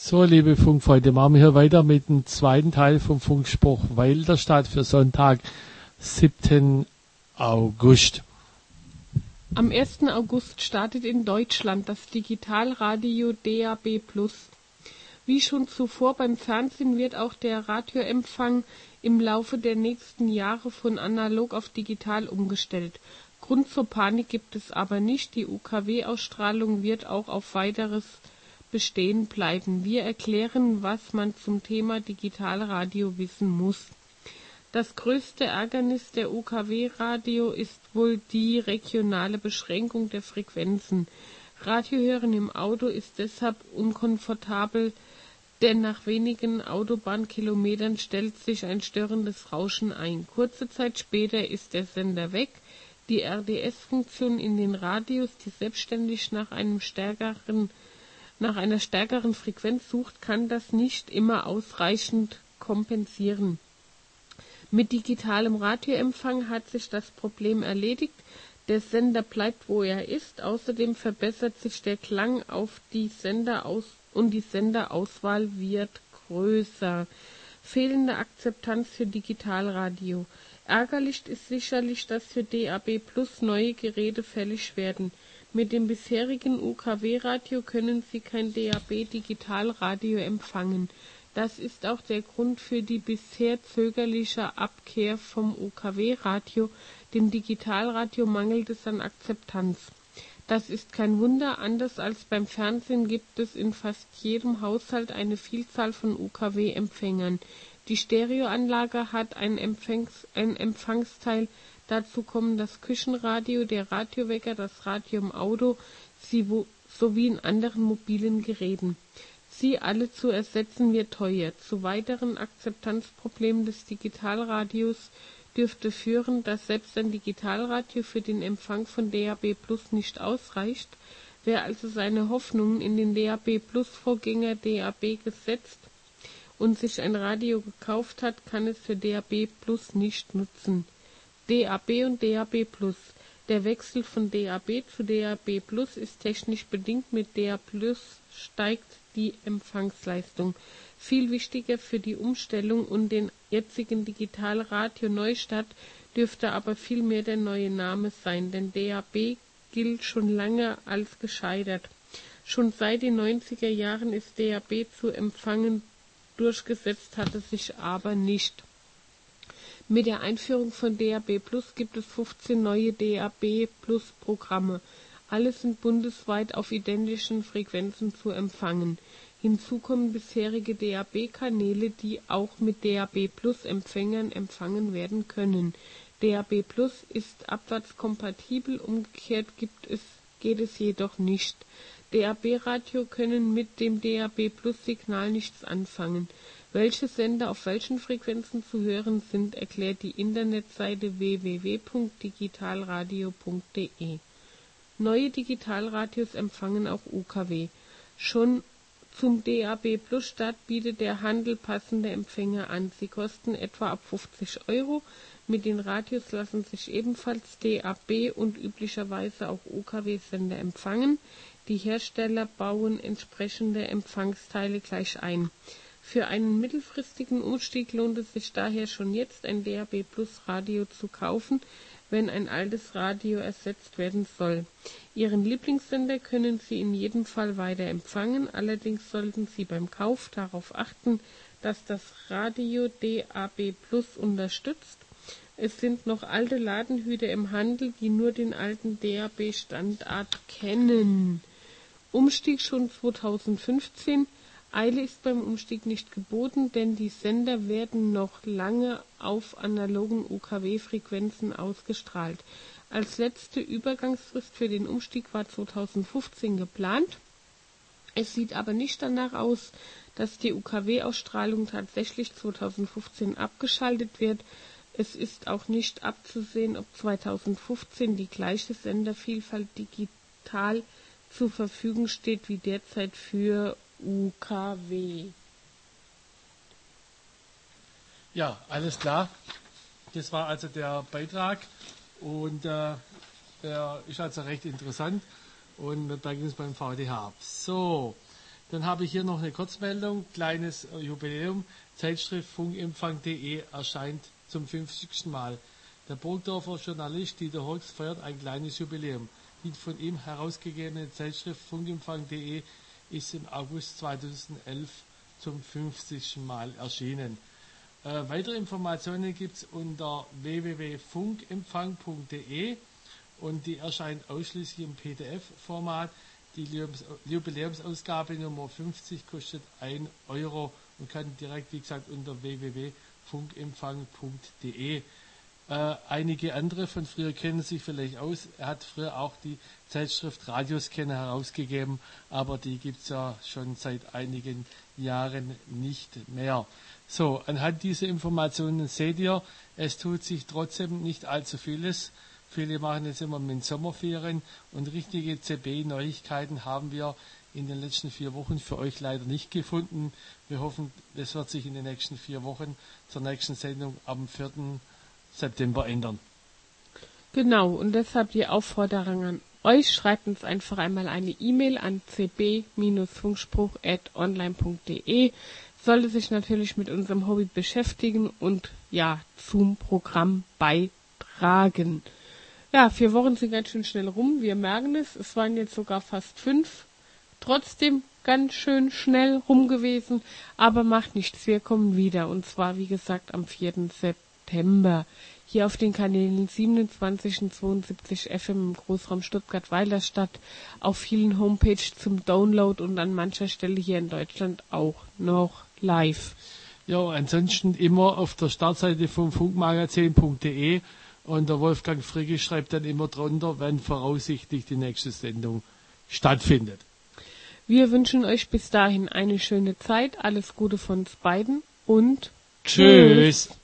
So, liebe Funkfreunde, machen wir hier weiter mit dem zweiten Teil vom Funkspruch Weilerstadt für Sonntag, 7. August. Am 1. August startet in Deutschland das Digitalradio DAB+. Wie schon zuvor beim Fernsehen wird auch der Radioempfang im Laufe der nächsten Jahre von analog auf digital umgestellt. Grund zur Panik gibt es aber nicht, die UKW-Ausstrahlung wird auch auf weiteres bestehen bleiben. Wir erklären, was man zum Thema Digitalradio wissen muss. Das größte Ärgernis der UKW-Radio ist wohl die regionale Beschränkung der Frequenzen. Radiohören im Auto ist deshalb unkomfortabel, denn nach wenigen Autobahnkilometern stellt sich ein störendes Rauschen ein. Kurze Zeit später ist der Sender weg. Die RDS-Funktion in den Radios, die selbstständig nach einer stärkeren Frequenz sucht, kann das nicht immer ausreichend kompensieren. Mit digitalem Radioempfang hat sich das Problem erledigt. Der Sender bleibt, wo er ist. Außerdem verbessert sich der Klang auf die und die Senderauswahl wird größer. Fehlende Akzeptanz für Digitalradio. Ärgerlich ist sicherlich, dass für DAB+ neue Geräte fällig werden. Mit dem bisherigen UKW-Radio können Sie kein DAB-Digitalradio empfangen. Das ist auch der Grund für die bisher zögerliche Abkehr vom UKW-Radio. Dem Digitalradio mangelt es an Akzeptanz. Das ist kein Wunder, anders als beim Fernsehen gibt es in fast jedem Haushalt eine Vielzahl von UKW-Empfängern. Die Stereoanlage hat ein Empfangsteil. Dazu kommen das Küchenradio, der Radiowecker, das Radio im Auto sowie in anderen mobilen Geräten. Sie alle zu ersetzen wird teuer. Zu weiteren Akzeptanzproblemen des Digitalradios dürfte führen, dass selbst ein Digitalradio für den Empfang von DAB+ nicht ausreicht. Wer also seine Hoffnungen in den DAB+ Vorgänger DAB gesetzt und sich ein Radio gekauft hat, kann es für DAB+ nicht nutzen. DAB und DAB+. Der Wechsel von DAB zu DAB+ ist technisch bedingt. Mit DAB+ steigt die Empfangsleistung. Viel wichtiger für die Umstellung und den jetzigen Digitalradio-Neustart dürfte aber vielmehr der neue Name sein, denn DAB gilt schon lange als gescheitert. Schon seit den 90er Jahren ist DAB zu empfangen, durchgesetzt hatte sich aber nicht. Mit der Einführung von DAB+ gibt es 15 neue DAB+ Programme. Alle sind bundesweit auf identischen Frequenzen zu empfangen. Hinzu kommen bisherige DAB-Kanäle, die auch mit DAB+ Empfängern empfangen werden können. DAB+ ist abwärtskompatibel, umgekehrt geht es jedoch nicht. DAB-Radio können mit dem DAB+ Signal nichts anfangen. Welche Sender auf welchen Frequenzen zu hören sind, erklärt die Internetseite www.digitalradio.de. Neue Digitalradios empfangen auch UKW. Schon zum DAB+-Start bietet der Handel passende Empfänger an. Sie kosten etwa ab 50 €. Mit den Radios lassen sich ebenfalls DAB und üblicherweise auch UKW-Sender empfangen. Die Hersteller bauen entsprechende Empfangsteile gleich ein. Für einen mittelfristigen Umstieg lohnt es sich daher schon jetzt, ein DAB+ Radio zu kaufen, wenn ein altes Radio ersetzt werden soll. Ihren Lieblingssender können Sie in jedem Fall weiter empfangen, allerdings sollten Sie beim Kauf darauf achten, dass das Radio DAB+ unterstützt. Es sind noch alte Ladenhüter im Handel, die nur den alten DAB-Standard kennen. Umstieg schon 2015. Eile ist beim Umstieg nicht geboten, denn die Sender werden noch lange auf analogen UKW-Frequenzen ausgestrahlt. Als letzte Übergangsfrist für den Umstieg war 2015 geplant. Es sieht aber nicht danach aus, dass die UKW-Ausstrahlung tatsächlich 2015 abgeschaltet wird. Es ist auch nicht abzusehen, ob 2015 die gleiche Sendervielfalt digital zur Verfügung steht wie derzeit für UKW. Ja, alles klar. Das war also der Beitrag und der ist also recht interessant und da ging es beim VDH. So, Dann habe ich hier noch eine Kurzmeldung, kleines Jubiläum. Zeitschrift funkempfang.de erscheint zum 50. Mal. Der Burgdorfer Journalist Dieter Horx feiert ein kleines Jubiläum. Die von ihm herausgegebene Zeitschrift funkempfang.de ist im August 2011 zum 50. Mal erschienen. Weitere Informationen gibt es unter www.funkempfang.de und die erscheint ausschließlich im PDF-Format. Die Jubiläumsausgabe Nummer 50 kostet 1 Euro und kann direkt, wie gesagt, unter www.funkempfang.de. Einige andere von früher kennen sich vielleicht aus. Er hat früher auch die Zeitschrift Radioscanner herausgegeben, aber die gibt es ja schon seit einigen Jahren nicht mehr. So, anhand dieser Informationen seht ihr, es tut sich trotzdem nicht allzu vieles. Viele machen jetzt immer mit Sommerferien und richtige CB-Neuigkeiten haben wir in den letzten 4 Wochen für euch leider nicht gefunden. Wir hoffen, das wird sich in den nächsten 4 Wochen zur nächsten Sendung am 4. September ändern. Genau, und deshalb die Aufforderung an euch, schreibt uns einfach einmal eine E-Mail an cb-funkspruch@online.de. Sollte sich natürlich mit unserem Hobby beschäftigen und ja, zum Programm beitragen. Ja, 4 Wochen sind ganz schön schnell rum, wir merken es. Es waren jetzt sogar fast 5. Trotzdem ganz schön schnell rum gewesen, aber macht nichts, wir kommen wieder. Und zwar, wie gesagt, am 4. September. Hier auf den Kanälen 27 und 72 FM im Großraum Stuttgart-Weilerstadt, auf vielen Homepages zum Download und an mancher Stelle hier in Deutschland auch noch live. Ja, ansonsten immer auf der Startseite vom funkmagazin.de. Und der Wolfgang Fricke schreibt dann immer drunter, wenn voraussichtlich die nächste Sendung stattfindet. Wir wünschen euch bis dahin eine schöne Zeit, alles Gute von uns beiden und Tschüss.